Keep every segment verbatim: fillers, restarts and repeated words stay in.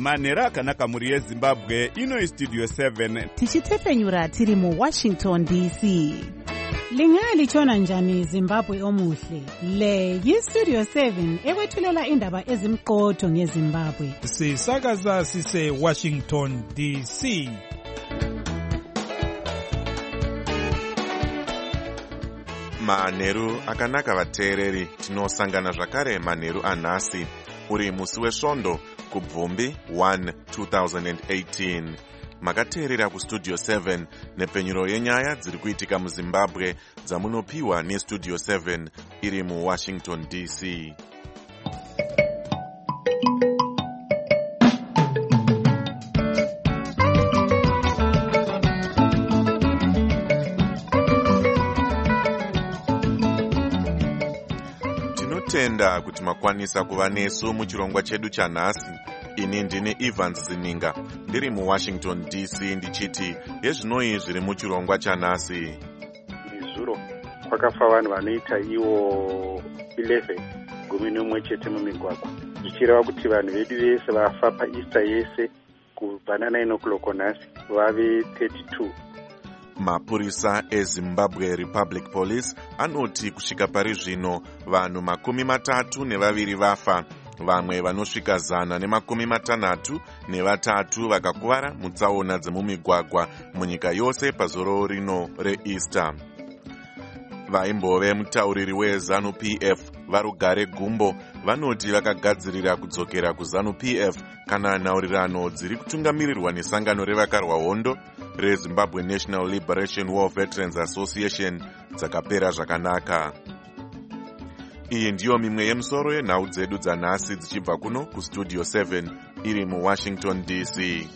manheru akanaka mhuri yezimbabwe. Ino istudio seven tichitefenyura tiri muwashington D C. Lingalitshona njani Zimbabwe omuhle? Le yistudio seven ekwethulela indaba ezimqotho ngeZimbabwe. Sisakaza sise Washington D C. Manheru akanaka vateereri, tinosangana zvakare manheru anhasi uri musi wesvondo kubvumbi one two thousand eighteen. Makateerera kustudio seven nepenyuro yenyaya dziri kuitika muZimbabwe dzamunopiwa nestudio seven iri muWashington D C. Tinotenda kuti makwanisa kuva nesu muchirongwa chedu chanhasi. Ini ndini Evans Zininga, ndiri muWashington D C ndichiti yezvinoi zviri muchirongwa chanhasi. Izuro kwakafa vanhu vanoita iwo eleven gumi nomwe chete mumigwagwa, zvichireva kuti vanhu vedu vese vafa paEaster yese kubva nine o'clock nhasi vave thirty-two. Mapurisa eZimbabwe Republic Police anoti kusvika pari zvino vanhu makumi matatu nevaviri vafa, vamwe vanosvika zana nemakumi matanhatu nevatatu vakakuvara mutsaona dzemumigwagwa munyika yose pazoro rino reEaster. Vaimbove mutauriri weZanu P F Varugare Gumbo vanoti vakagadzirira kudzokera kuZanu P F kana nhaurirano dziri kutungamirirwa nesangano revakarwa hondo reZimbabwe National Liberation War Veterans Association dzakapera zvakanaka. Iyi ndiyo mimwe yemusoro yenhau dzedu dzanhasi dzichibva kuno kustudio seven iri muWashington D C.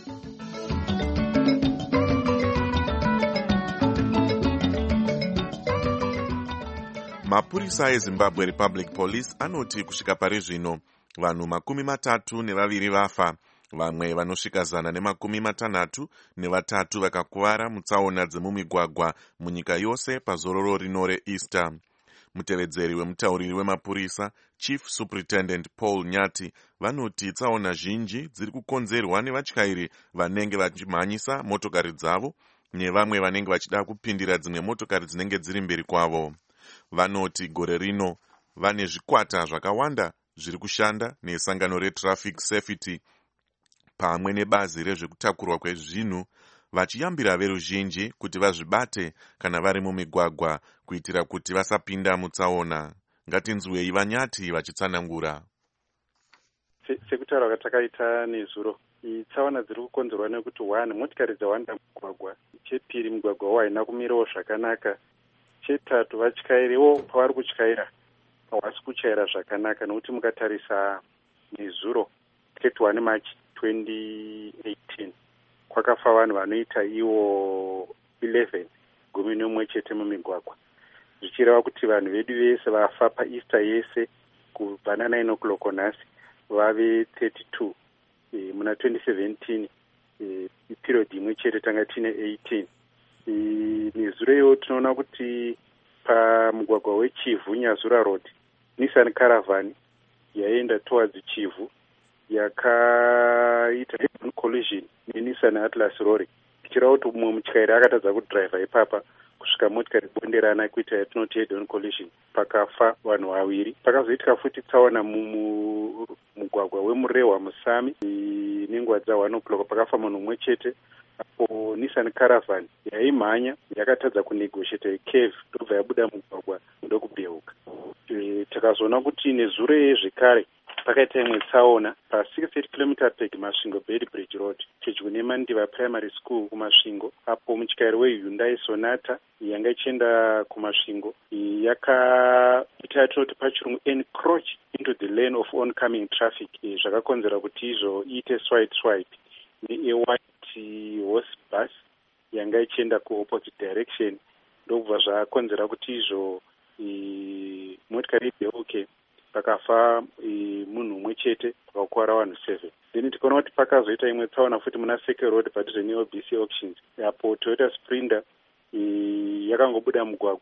Mapurisa eZimbabwe Republic Police anoti kusvika pari zvino vanhu makumi matatu nevaviri vafa, vamwe vanosvika zana nemakumi matanhatu nevatatu vakakuvara mutsaona dzemumigwagwa munyika yose pazororo rino reEaster. Mutevedzeri wemutauriri wemapurisa Chief Superintendent Paul Nyati vanoti tsaona zhinji dziri kukonzerwa nevatyairi vanenge vachimhanyisa motokari dzavo nevamwe vanenge vachida kupindira dzimwe motokari dzinenge dziri mberi kwavo. Vanoti gore rino vane zvikwata zvakawanda zviri kushanda nesangano reTraffic Safety pamwe nebazi rezvekutakurwa kwezvinhu vachiyambira veruzhinji kuti vazvibate kana vari mumigwagwa kuitira kuti vasapinda mutsaona. Ngatinzwei Vanyati vachitsanangura. Sekutaura kwatakaita nezuro, tsaona dziri kukonzerwa nekuti one motikari dzawanda mugwagwa, chepiri mugwagwa haina kumirawo zvakanaka, chetatu vatyairiwo pavari kutyaira havasi kutyaira zvakanaka, nokuti mukatarisa nezuro thirty-one March twenty eighteen kwakafa vanhu vanoita iwo eleven gumi nomwe chete mumigwagwa, zvichireva kuti vanhu vedu vese vafa paEaster yese kubva nine o'clock nhasi vave thirty-two. E, muna twenty seventeen e, period imwe chete tanga tine eighteen. E, nezuro iyo tinoona kuti pamugwagwa weChivu Nyazura Road Nissan Caravan yaenda towards Chivu yakaita head-on collision neNissan Atlas lorry, ichireva kuti mumwe mutyairi akatadza kudhiraivha ipapa kusvika motikari bonderana kuita yatinoti head-on collision, pakafa vanhu vaviri. Pakazoitika futi tsaona mumugwagwa weMurehwa Musami nenguva dza one o'clock pakafa munhu mumwe chete, apo Nissan Caravan yaimhanya yakatadza kunegotiate curve ndobva yabuda mugwagwa ndokubeuka. E, takazoona kuti nezuro yezvekare pakaita imwe tsaona pa sixty-eight kilometer peg Masvingo Bed Bridge Road pedyo neMandiva Primary School kumasvingo, apo mutyairi weHyundai Sonata yanga ichienda kumasvingo yakaita yatinoti pachirungu encroach into the lane of oncoming traffic, e, zvakakonzera kuti izvo iite swipe swipe ne-white horse bus yanga ichienda kuopposite direction, ndokubva zvakonzera kuti izvo e, motikari ibeuke pakafa e, munhu umwe chete pakakuvara vanhu seven. Then tikaona kuti pakazoita imwe tsaona futi muna Circle Road padhuze neO B C Auctions, apo Toyota Sprinter e, yakangobuda mugwagwa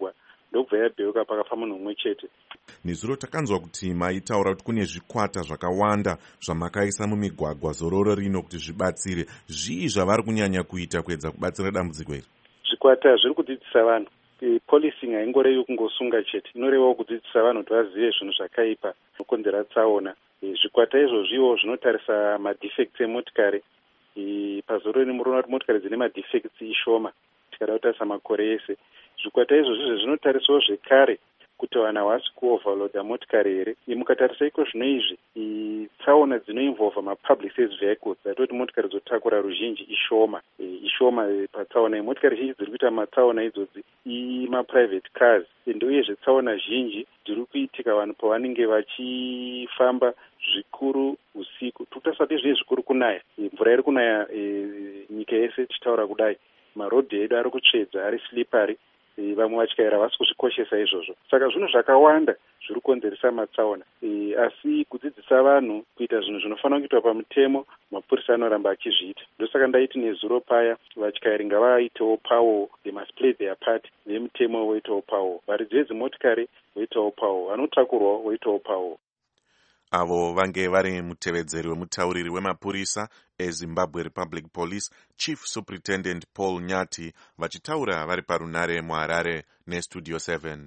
ndokubva yabheuka pakafa munhu mumwe chete. Nezuro takanzwa kuti maitaura kuti kune zvikwata zvakawanda zvamakaisa mumigwagwa zororo rino kuti zvibatsire. Zvii zvavari kunyanya kuita kuedza kubatsira dambudziko iri? Zvikwata zviri kudzidzisa vanhu. Policing haingorevi kungosunga chete, inorevawo kudzidzisa vanhu kuti vazive zvinhu zvakaipa zvokonzera tsaona. Zvikwata izvozviwo zvinotarisa madefects emotikari. Pazororo rino munoona kuti motikari dzine madefects ishoma tikada kutarisa makore ese. Zvikwata izvozvo zvinotarisawo zvekare kuti vanhu havasi kuoverloada motikari here. Mukatarisa iko zvino izvi tsaona dzinoinvolva mapublic service vehicles dzatoti motikari dzotakura ruzhinji ishoma ishoma patsaona. Motikari zhinji dziri kuita matsaona idzodzi imaprivate cars, ende uyezve tsaona zhinji dziri kuitika vanhu pavanenge vachifamba zvikuru usiku. Tutasati zviye zvikuru kunaya, mvura iri kunaya nyika yese tichitaura kudai, marodhi edu ari kutsvedza, ari slippery, vamwe vatyaira vasi kuzvikoshesa izvozvo. Saka zvinhu zvakawanda zviri kukonzeresa matsaona, asi kudzidzisa vanhu kuita zvinhu zvinofanira kuitwa pamutemo, mapurisa anoramba achizviita. Ndosaka ndaiti nezuro paya vatyairi ngavaitewo pawo, they must play their part, vemutemo voitawo pawo, varidzi vedzimotikari voitawo pawo, vanotakurwa voitawo pawo. Avo vange vari mutevedzeri wemutauriri wemapurisa eZimbabwe Republic Police, Chief Superintendent Paul Nyati, vachitaura vari parunare muHarare neStudio seven.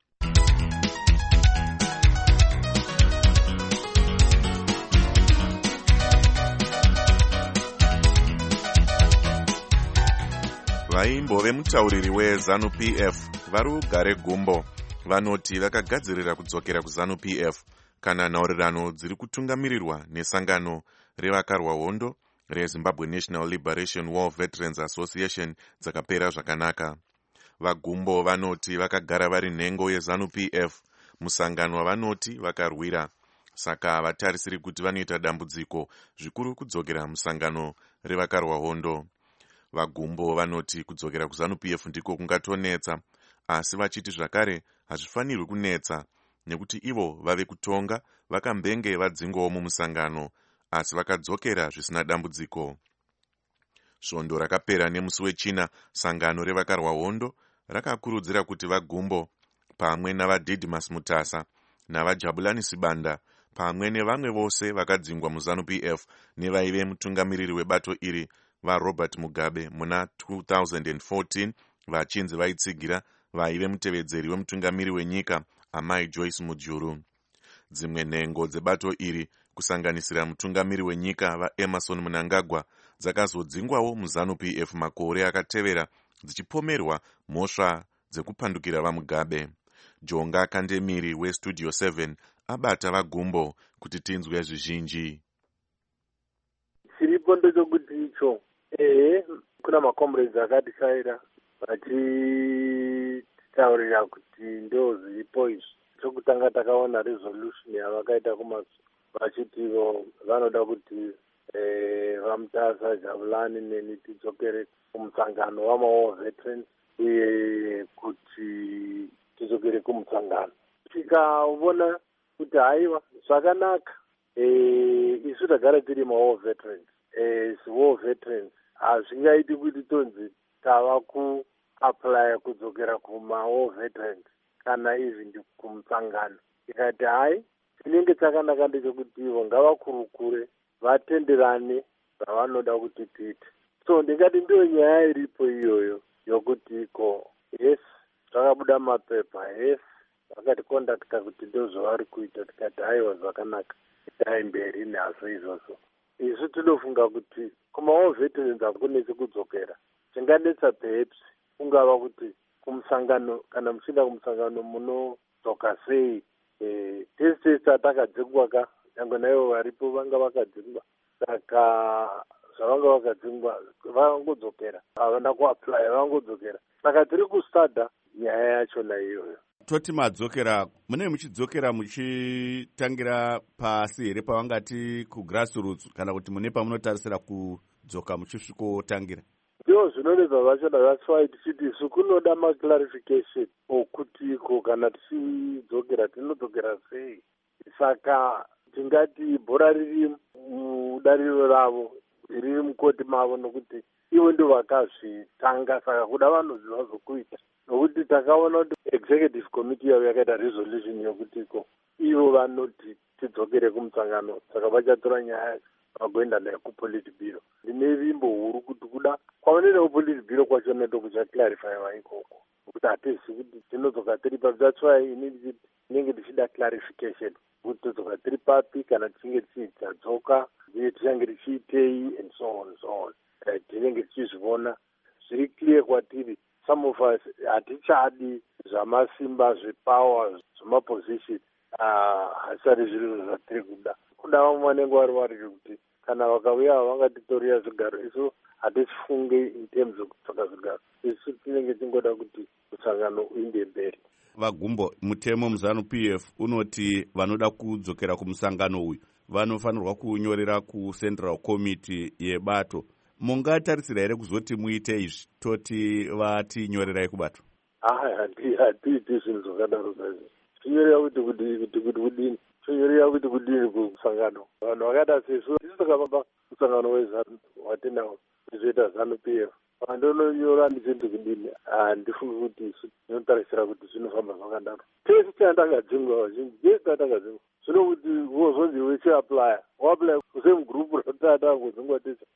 Vaimbo vemutauriri weZANU-P F vari kugare gumbo vanoti vakagadzirira kudzokera kuZANU-P F kana nhaurirano dziri kutungamirirwa nesangano revakarwa hondo reZimbabwe National Liberation War Veterans Association dzakapera zvakanaka. Vagumbo vanoti vakagara vari nhengo yeZANU-P F, musangano wavanoti vakarwira, saka havatarisiri kuti vanoita dambudziko zvikuru kudzokera musangano revakarwa hondo. Vagumbo vanoti kudzokera kuZANU-P F ndiko kungatonetsa, asi vachiti zvakare hazvifanirwi kunetsa nekuti ivo vave kutonga vakambenge vadzingwawo mumusangano, asi vakadzokera zvisina dambudziko. Svondo rakapera nemusi wechina, sangano revakarwa hondo rakakurudzira kuti vagumbo pamwe navaDidmus Mutasa navajabulani Sibanda pamwe nevamwe vose vakadzingwa muZANU-P F nevaive mutungamiriri webato iri vaRobert Mugabe muna two thousand fourteen vachinzi vaitsigira vaive mutevedzeri wemutungamiri wenyika Amai Joyce Mujuru. Dzimwe nhengo dzebato iri kusanganisira mutungamiri wenyika vaEmerson Mnangagwa dzakazodzingwawo muZANU-P F makore akatevera dzichipomerwa mhosva dzekupandukira vaMugabe. Jonga Kandemiri weStudio seven abata vagumbo kuti tinzwe zvizhinji. Chiripo ndechokuti icho ehe kuna makomrades akatisaira vachitaurira kuti ndo zviripo izvi. Chokutanga takaona resolution yavakaita kumasu vachitivo vanoda kuti vaMutasa, Jabulani neni tidzokere kumusangano wamaWar Veterans uye kuti tidzokere kumusangano. Tikaona kuti haiwa zvakanaka, isu tagara tiri maWar Veterans, war veterans hazvingaiti kuti tonzi tava kuapply kudzokera kumaWar Veterans kana even kumusangano. Ikati hai chinenge chakanaka ndechekuti ivo ngavakurukure vatenderane zvavanoda kuti tiite. So ndingati ndiyo nyaya iripo iyoyo yokuti iko yes zvakabuda mapepa, yes vakatikondatika kuti ndozvavari kuita, tikati haiwa zvakanaka itai mberi nazvo izvozvo. Isu tinofunga kuti kumaWar Veterans hakunesi kudzokera. Chinganetsa perhaps kungava kuti kumusangano kana muchinda kumusangano munodzoka sei. Eh, tese tese atakadzingwa ka nyangwe naivo varipo vanga vakadzingwa, saka zvavanga vakadzingwa vangodzokera, havana kuapply vangodzokera. Saka tiri kustada nyaya yachona iyoyo. Toti madzokera, mune muchidzokera muchitangira pasi here pavangati kugrassroots kana kuti mune pamunotarisira kudzoka muchisvikotangira? Ndizvo zvinonetsa zvachona, that's why tichiti isu kunoda maclarification okuti iko kana tichidzokera tinodzokera sei. Saka tingati bhora riri mudariro ravo, riri mukoti mavo nokuti ivo ndo vakazvitanga, saka kuda vanhu zvavazokuita nokuti takaona kuti executive committee yavo yakaita resolution yokutiko ivo vanoti tidzokere kumusangano, saka vachatora nyaya vagoenda nayo kupolitbiro. Ndine vimbo huru kuti kuda kwavanoenda kupolitbiro kwacho neto kuchaclarifyiwa ikoko, kuti hatizivi kuti tinodzoka tiri papi. That's why inini tinenge tichida clarification kuti todzoka tiri papi kana tichinge tichidzoka uye tichange tichiitei and so on so on. Tinenge tichizviona zviri clear kwatiri. Some of us hatichadi zvamasimba zvepower zvemaposition hasari zviro zvatiri kuda. Kuda vamwe vanenge vari vari kuti kana vakauya vangatitorera zvigaro, isu hatichifunge in terms of kutsvaka zvigaro. Isu tinenge tingoda kuti musangano uinde mberi. Vagumbo, mutemo muZANU-P F unoti vanoda kudzokera kumusangano uyu vanofanirwa kunyorera kuCentral Committee yebato. Mungatarisira here kuzoti muite izvi toti vatinyorerai kubato? Ah, hatiiti zvinhu zvakadaro zazvo. Tinyorera kuti kuti kuti kuti kudini? Tinyorera kuti kudini kumusangano? Vanhu vakaita sesu tisu takabva musangano weZANU watinawo tizoita ZANU-P F. Vandononyora ndichiti kudini? Handifungi kuti isu tinotarisira kuti zvinofamba zvakadaro. Tese tinotangadzingwa vazhinji, tese tinotangadzingwa. Zvino kuti wozonzi wechiaplya, waplya kusame group ratata kudzingwa tese.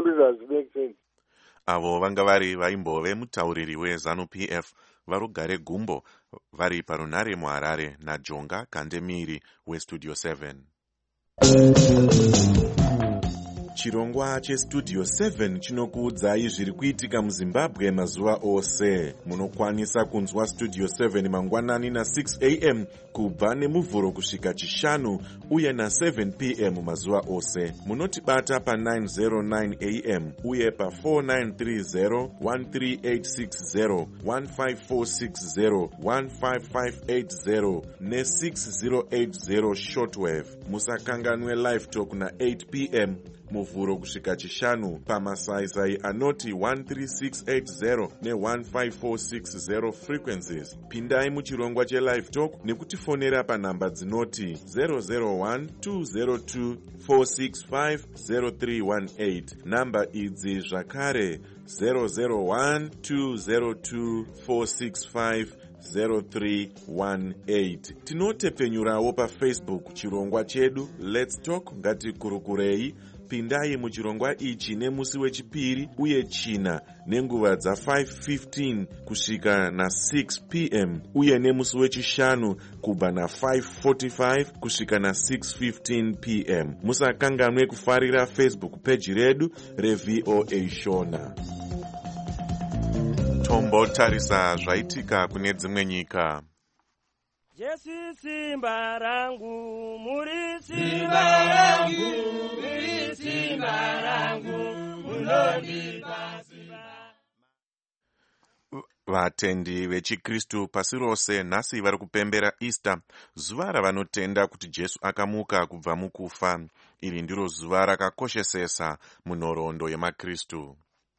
Avo vanga vari vaimbove mutauriri weZANU-P F varugare Gumbo vari parunare muHarare naJonga Kandemiri weStudio seven. Chirongwa cheStudio seven chinokuudzai zviri kuitika muZimbabwe mazuva ose. Munokwanisa kunzwa Studio seven mangwanani na six a m kubva nemuvhuro kusvika chishanu uye na seven p m mazuva ose. Munotibata pa nine oh nine a m uye pa four nine three zero, one three eight six zero, one five four six zero, one five five eight zero ne six zero eight zero shortwave. Musakanganwe live talk na eight p m muvhuro kusvika chishanu pamasaisai anoti one three six eight zero ne one five four six zero frequencies. Pindai muchirongwa chelive talk nekutifonera panhamba dzinoti zero zero one two zero two four six five zero three one eight. Namba idzi zvakare zero zero one two zero two four six five zero three one eight. Tinotepfenyurawo paFacebook chirongwa chedu Let's Talk ngatikurukurei. Pindai muchirongwa ichi nemusi wechipiri uye china nenguva dza five fifteen kusvika na six p m uye nemusi wechishanu kubva na five forty-five kusvika na six fifteen p m. Musakanganwe kufarira Facebook page redu reV O A Shona. Tombotarisa zvaitika kune dzimwe nyika. Jesu simba rangu, muri simba rangu, muri simba rangu, munondipa simba. Vatendi vechikristu pasi rose nhasi vari kupembera Easter, zuva ravanotenda kuti Jesu akamuka kubva mukufa. Iri ndiro zuva rakakoshesesa munhoroondo yemakristu.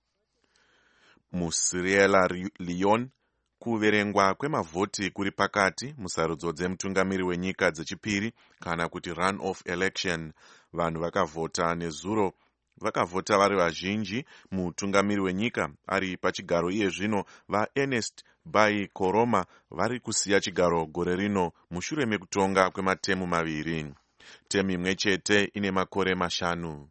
MuSierra Leone, kuverengwa kwemavhoti kuri pakati musarudzo dzemutungamiri wenyika dzechipiri kana kuti run-off election. Vanhu vakavhota nezuro, vakavhota vari vazhinji. Mutungamiri wenyika ari pachigaro iye zvino vaErnest Bai Koroma vari kusiya chigaro gore rino mushure mekutonga kwematemu maviri. Temu imwe chete ine makore mashanu.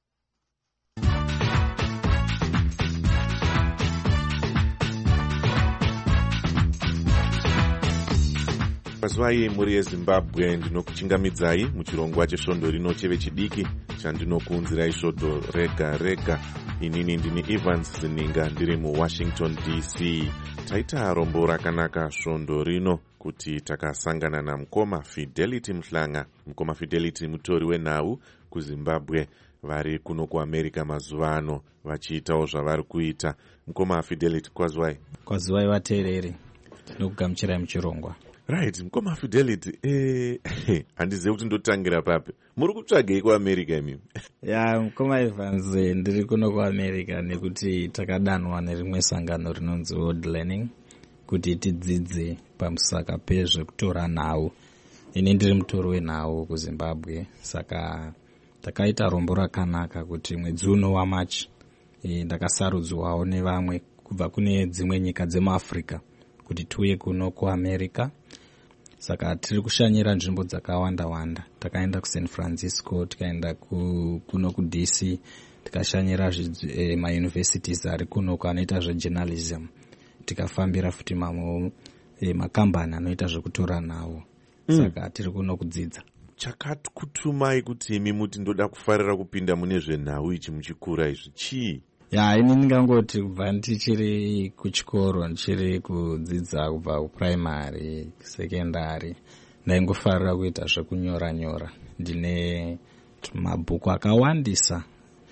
Pazwai muri yeZimbabwe, ndinokuchingamidzai muchirongwa chesvondo rino chevechidiki chandinokuunzirai svondo rega rega. Inini ndini Evans Zininga ndiri muWashington D C. Taita rombo rakanaka svondo rino kuti takasangana namukoma Fidelity Mhlanga. Mukoma Fidelity mutori wenhau kuZimbabwe vari kuno kuAmerica mazuva ano vachiitawo zvavari kuita. Mukoma Fidelity, kwazwai? Kwazwai vateereri, tinokugamuchirai muchirongwa. Right, mukoma Fidelity, eh, handizivi kuti ndotangira papi. Muri kutsvagei kuAmerica imi? Ya, mukoma Evans, ndiri kuno kuAmerica nekuti takadanwa nerimwe sangano rinonzi World Learning kuti tidzidze pamusaka pezvekutora nhau. Ini ndiri mutori wenhau kuZimbabwe, saka takaita rombo rakanaka kuti mwedzi uno waMachi ndakasarudzwawo nevamwe kubva kune dzimwe nyika dzemuAfrica kuti tiuye kuno kuamerica. Saka tiri kushanyira nzvimbo dzakawanda wanda. Takaenda kuSan Francisco, tikaenda ku, kuno kuD C, tikashanyira eh, mauniversities ari kuno anoita zvejournalism. Tikafambira futi mamwe eh, makambani anoita zvekutora nawo. Mm. Saka tiri kuno kudzidza. Chakakutumai kuti imi muti ndoda kufarira kupinda mune zvenhau ichi muchikura izvi chii? Ya, ini ndingangoti kubva ndichiri kuchikoro, ndichiri kudzidza kubva kuprimary, secondary, ndaingofarira kuita zvekunyora nyora. Ndine mabhuku akawandisa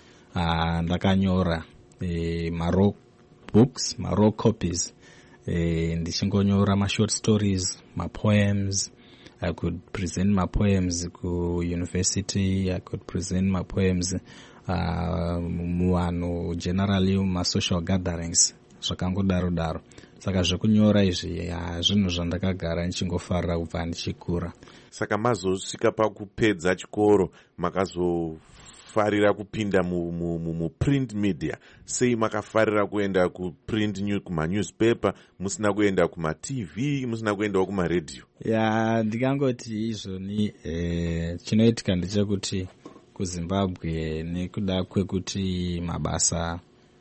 ah, ndakanyora e, maro books, maro copies, e, ndichingonyora ma short stories, ma poems. I could present my poems ku university, I could present my poems uh, muvanhu generally ma social gatherings, zvakangodaro daro. Saka zvekunyora izvi zvinhu zvandakagara ndichingofarira kubva ndichikura. Saka mazosvika pakupedza chikoro makazofarira kupinda mu, mu, mu, mu print media. Sei makafarira kuenda ku print news, kuma newspaper, musina kuenda kuma T V, musina kuendawo kuma radio? Ya, ndikangoti izvoni eh, chinoitika ndechekuti kuZimbabwe nekuda kwekuti mabasa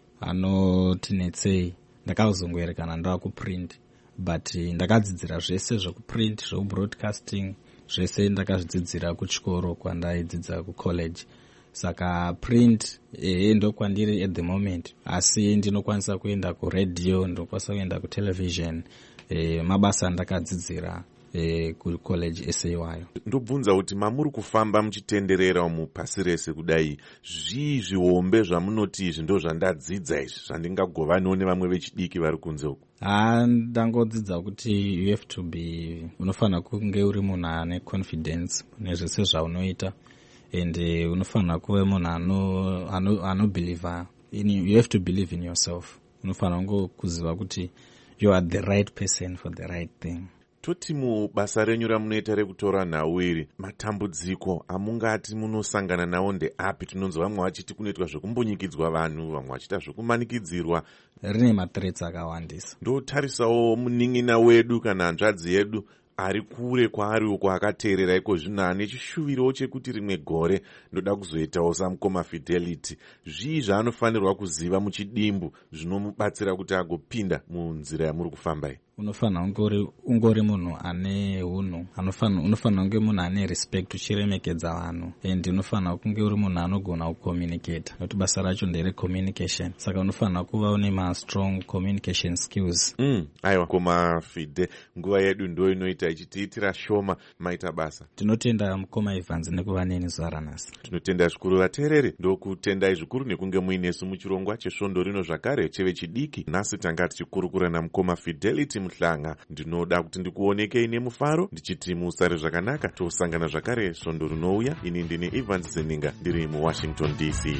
anotinetsei, ndakazongoerekana ndava kuprint, but ndakadzidzira zvese zvekuprint, zvekubroadcasting, zvese ndakazvidzidzira kuchikoro kwandaidzidza kucollege. Saka print eh, ndo kwandiri at the moment, asi ndinokwanisa kuenda kuradio, ndinokwanisa kuenda kutelevision, eh, mabasa ndakadzidzira eh, kucollege ese iwayo. Ndobvunza kuti mamuri kufamba muchitenderera mupasi rese kudai, zvii zvihombe zvamunoti izvi ndo zvandadzidza izvi zvandingagovaniwo nevamwe vechidiki vari kunze uku? Ah, ndangodzidza kuti you have to be, unofanira kunge uri munhu ane confidence nezvese zvaunoita, and uh, unofanira kuve munhu ano ano anobelieve in, you have to believe in yourself. Unofanira ngo kuziva kuti you are the right person for the right thing. Toti mubasa renyu ramunoita rekutora nhau iri, matambudziko amungati munosangana nawo ndeapi? Tinonzwa vamwe vachiti kunoitwa zvekumbunyikidzwa vanhu, vamwe vachiita zvekumanikidzirwa. Rine mathreats akawandisa. Ndotarisawo munin'ina wedu kana hanzvadzi yedu ari kure kwaari uko akateerera iko zvino ane chishuviro chekuti rimwe gore ndoda kuzoitawo samukoma Fidelity. Zvii zvaanofanirwa kuziva muchidimbu zvinomubatsira kuti agopinda munzira yamuri kufambai? Unofanira ungori ungori munhu ane hunhu, anofanira unofanira kunge munhu ane respect, uchiremekedza vanhu, and unofanira kunge uri munhu anogona kucommunicate, nokuti basa racho ndere communication. Saka unofanira kuva une ma strong communication skills. Mm, aiwa koma Fide, nguva yedu ndo inoita ichitiitira shoma, maita basa. Tinotenda mukoma Evans nekuva neni zuva ranhasi. Tinotenda zvikuru vateereri, ndokutendai zvikuru nekunge muinesu muchirongwa chesvondo rino zvakare cheve chidiki. Nhasi tanga tichikurukura namukoma Fidelity Muhlanga. Ndinoda kuti ndikuonekei nemufaro ndichiti musare zvakanaka, tosangana zvakare svondo rinouya. Ini ndine Evans Zeninga ndiri muWashington D C.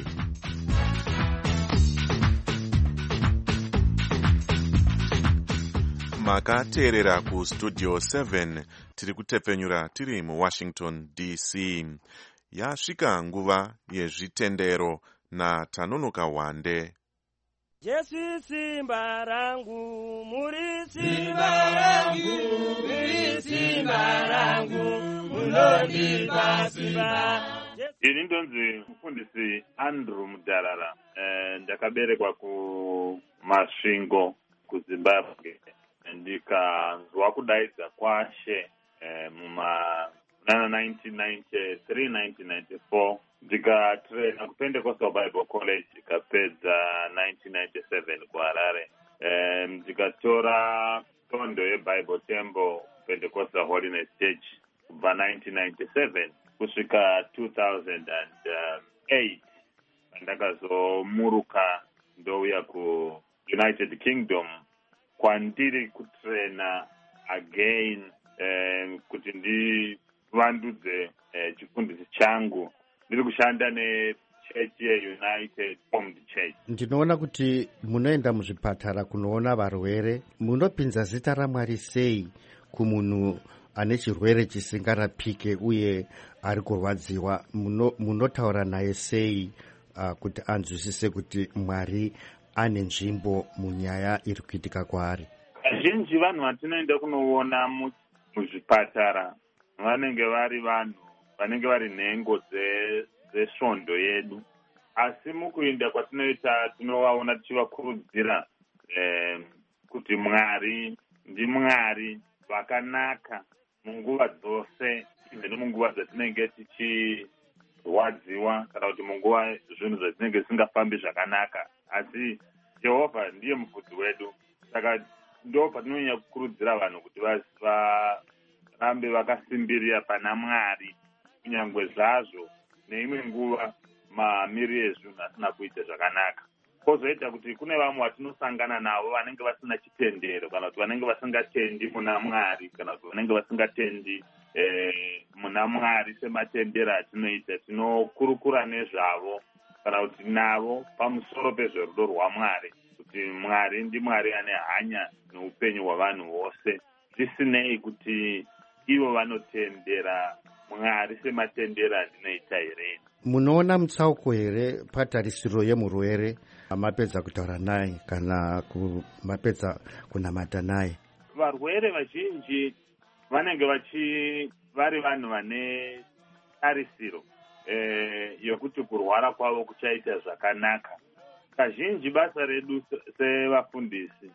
Makateerera ku Studio seven, tiri kutepfenyura tiri muWashington D C. Yasvika nguva yezvitendero naTanonoka Wande. Jesu simba rangu, muri simba rangu, muri simba rangu, munondipa simba. Ini ndonzi mufundisi Andrew Mudalala. Eh, ndakaberekwa ku Masvingo kuZimbabwe. Ndikanzwa kudaidza kwaShe eh, muma nineteen ninety-three nineteen ninety-four. Ndikatraina kuPentecostal Bible College ikapedza nineteen ninety-seven kuHarare. Eh, ndikatora tondo yeBible Temple Pentecostal Holiness Church kubva nineteen ninety-seven kusvika two thousand eight. Ndakazomuruka ndouya ku United Kingdom kwandiri kutraina again eh, kuti ndivandudze eh, chifundisi changu. Ndiri kushanda neChurch yeUnited Formed Church. Ndinoona kuti munoenda muzvipatara kunoona varwere. Munopinza zita raMwari sei kumunhu ane chirwere chisingarapike uye ari kurwadziwa? Munotaura naye sei uh, kuti anzwisise kuti Mwari ane nzvimbo munyaya iri kuitika kwaari? kazhinji vanhu vatinoenda kunoona muzvipatara vanenge vari vanhu vanenge vari nhengo dzesvondo yedu, asi mukuinda kwatinoita tinovaona tichivakurudzira eh, kuti Mwari ndiMwari vakanaka munguva dzose, even munguva dzatinenge tichirwadziwa kana kuti munguva zvinhu zvatinenge zvisingafambi zvakanaka, asi Jehovha ndiye mufudzi wedu. Saka ndo patinonyanya kukurudzira vanhu kuti varambe vakasimbirira pana Mwari kunyangwe zvazvo neimwe nguva mamiriro ezvinhu asina kuita zvakanaka. Kozoita kuti kune vamwe vatinosangana navo vanenge vasina chitendero kana kuti vanenge vasingatendi muna Mwari kana kuti vanenge vasingatendi eh, muna Mwari sematendero atinoita. Tinokurukura nezvavo kana kuti navo pamusoro pezverudo rwaMwari, kuti Mwari ndiMwari ane hanya neupenyu hwavanhu vose, zvisinei kuti ivo vanotendera Mwari sematendero atinoita here. Munoona mutsauko here patarisiro yemurwere mapedza kutaura naye kana mapedza kunamata naye? Varwere vazhinji vanenge vachi vari vanhu vane tarisiro eh, yokuti kurwara kwavo kuchaita zvakanaka. Kazhinji basa redu sevafundisi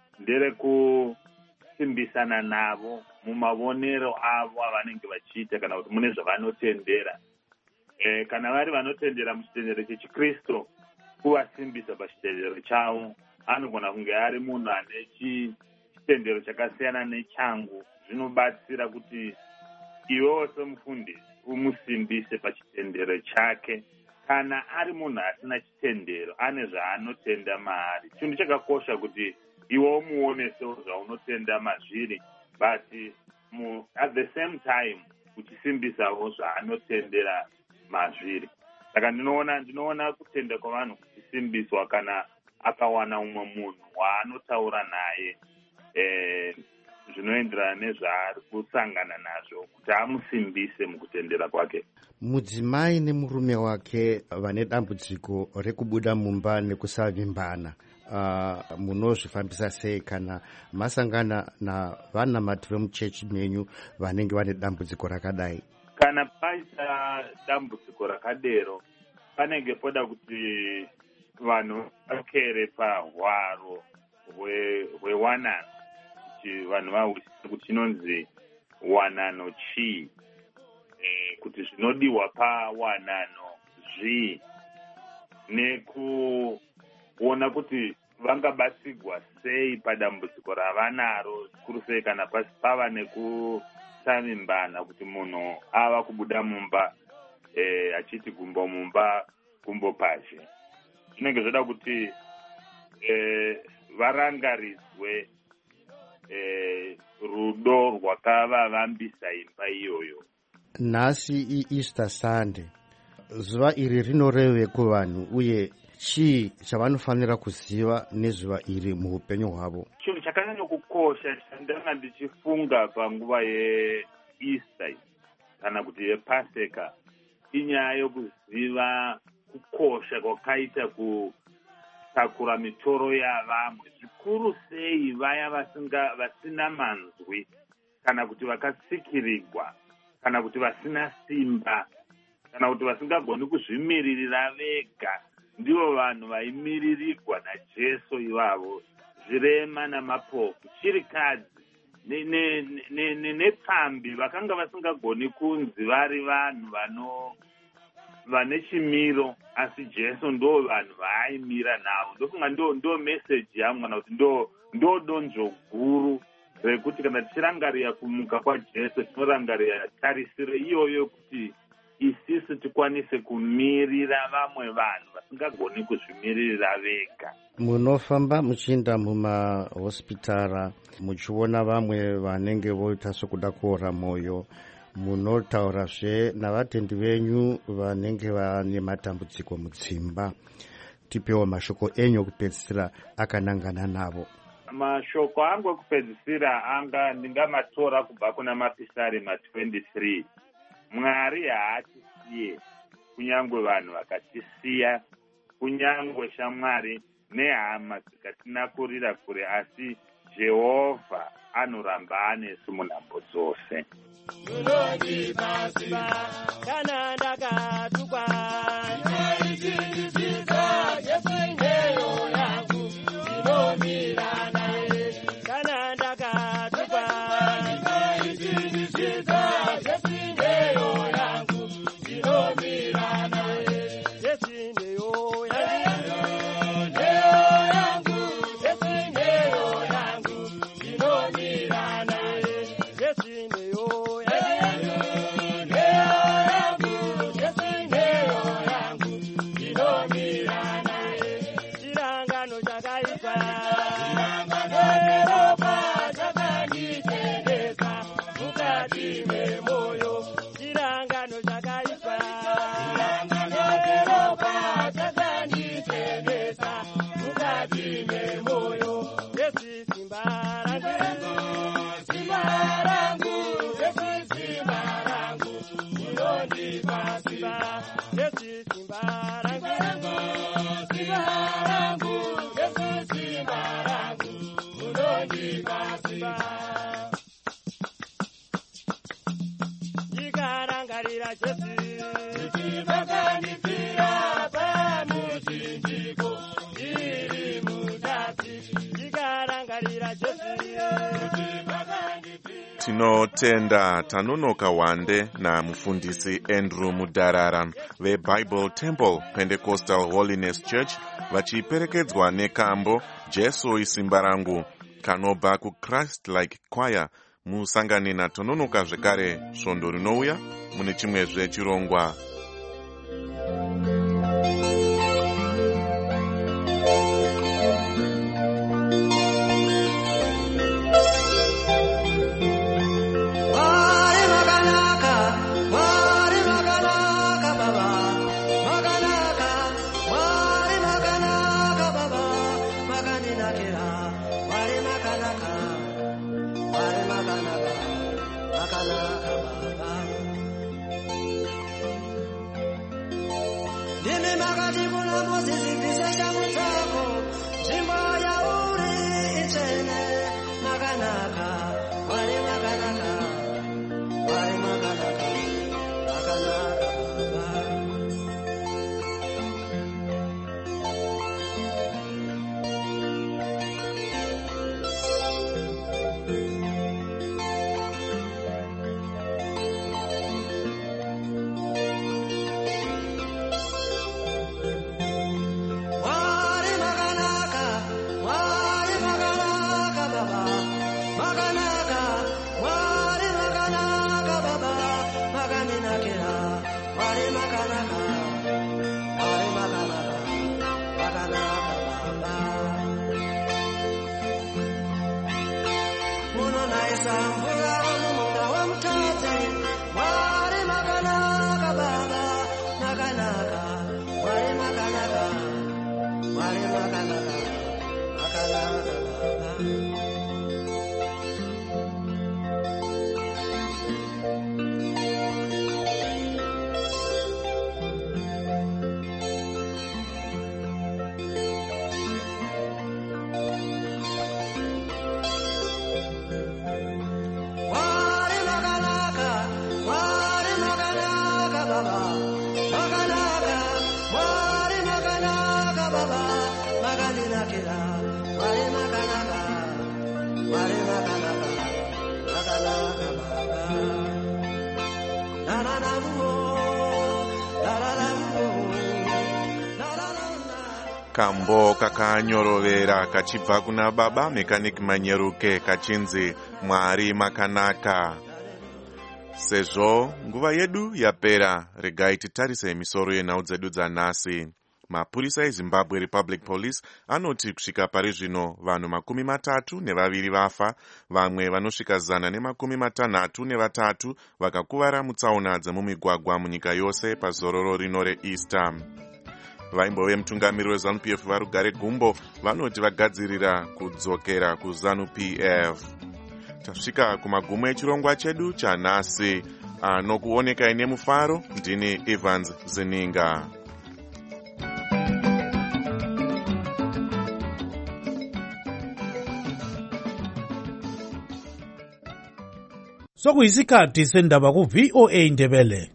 nderekusimbisana navo mumavonero avo avanenge vachiita kana kuti mune zvavanotendera. E, kana vari vanotendera muchitendero chechiKristu, kuvasimbisa pachitendero chavo. Anogona kunge ari munhu ane chitendero chakasiyana nechangu. Zvinobatsira kuti iwewo semufundisi umusimbise pachitendero chake. Kana ari munhu asina chitendero, ane zvaanotenda maari, chinhu chakakosha kuti iwe umuonesewo zvaunotenda mazviri, but mu, at the same time uchisimbisawo zvaanotendera mazviri. Saka ndinoona ndinoona kutenda kwavanhu kuchisimbiswa kana akawana umwe munhu waanotaura naye eh, zvinoenderana nezvaari kusangana nazvo kuti amusimbise mukutendera kwake. Mudzimai nemurume wake vane dambudziko rekubuda mumba nekusavimbana, uh, munozvifambisa sei kana masangana navanamati vemuchechi menyu vanenge vane dambudziko rakadai? Kana paita dambudziko rakadero, panenge poda kuti vanhu vakere pahwaro hwewanano, kuti vanhu vahwisise kuti chinonzi wanano chii, e, kuti zvinodiwa pawanano zvii, nekuona kuti vangabatsirwa sei padambudziko ravanaro, zvikuru sei kana pava nekusavimbana, kuti munhu ava kubuda mumba e, achiti gumbo mumba gumbo pashe. Zvinenge zvoda kuti e, varangaridzwe e, rudo rwakavavambisa imba iyoyo. Nhasi iEaster Sunday, zuva iri rinoreve kuvanhu uye chii chavanofanira kuziva nezuva iri muupenyu hwavo? Chinhu chakanyanya kukosha chandanga ndichifunga panguva yeEaster kana kuti yePaseka inyaya yokuziva kukosha kwakaita kutakura mitoro yavamwe, zvikuru sei vaya vasinga vasina manzwi kana kuti vakatsikirirwa kana kuti vasina simba kana kuti vasingagoni kuzvimiririra vega. Ndivo vanhu vaimiririrwa naJesu ivavo, zvirema namapofu, chirikadzi nepfambi vakanga vasingagoni kunzi vari vanhu vano vane chimiro, asi Jesu ndo vanhu vaaimira navo. Ndofunga ndo ndo message yangu kana kuti ndo ndo donzvo guru rekuti kana tichirangarira kumuka kwaJesu tinorangarira tarisiro iyoyo kuti isisi tikwanise kumirira vamwe vanhu vasingagoni kuzvimirira vega. Munofamba muchienda mumahospitara muchiona vamwe vanenge voita sokuda kuora mwoyo, munotaurazve navatendi venyu vanenge vane matambudziko mudzimba. Tipewo mashoko enyu okupedzisira akanangana navo. Mashoko angu okupedzisira anga ndingamatora kubva kuna mapisari ma23. Mwari haatisiye, kunyangwe vanhu vakatisiya, kunyangwe shamwari nehama dzikatinakurira kure, asi Jehovha anoramba anesu munhambo dzose. Unondipa simba kana ndakatukwa, ndaichidzidza Yesu ndeyo yangu inomira naye. Kana ndakatukwa, ndaichidzidza Yesu ndeyo yangu inomira naye. Yesu ndeyo yangu, ndeyo yangu, Yesu ndeyo yangu inomira naye. Yesu ndeyo Tinotenda Tanonoka Wande na mufundisi Andrew Mudarara veBible Temple Pentecostal Holiness Church vachiperekedzwa nekambo Jesu isimba rangu kanobva kuChrist Like Choir. Musangane naTononoka zvekare svondo rinouya mune chimwezve chirongwa. Kambo kakanyorovera kachibva kuna baba Mechanic Manyeruke kachinzi Mwari makanaka. Sezvo nguva yedu yapera, regai titarise misoro yenhau dzedu dzanhasi. Mapurisa eZimbabwe Republic Police anoti kusvika pari zvino vanhu makumi matatu nevaviri vafa, vamwe vanosvika zana nemakumi matanhatu nevatatu vakakuvara mutsaona dzemumigwagwa munyika yose pazororo rino reEaster. Vaimbove mutungamiriri weZanu P F Varugare Gumbo vanoti vagadzirira kudzokera kuZanu P F. Tasvika kumagumo echirongwa chedu chanhasi, anokuonekai nemufaro. Ndini Evans Zininga. sokuyisikhathi sendaba ku-V O A Ndebele.